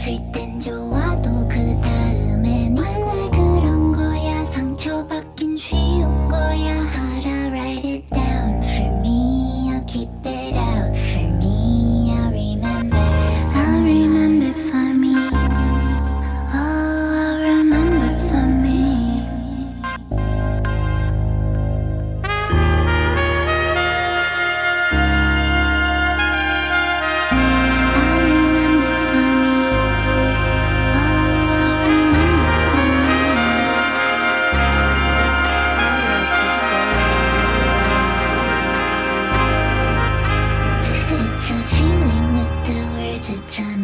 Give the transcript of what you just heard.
웃을 땐 좋아도 그 다음엔 원래 그런 거야. 상처받긴 쉬운 거야. But I'll write it down for me. I'll keep it out for me. I'll remember for me. Oh, I'll remember for me. I'll remember for me. Oh, I'll remember for me. It's a feeling with the words, it's a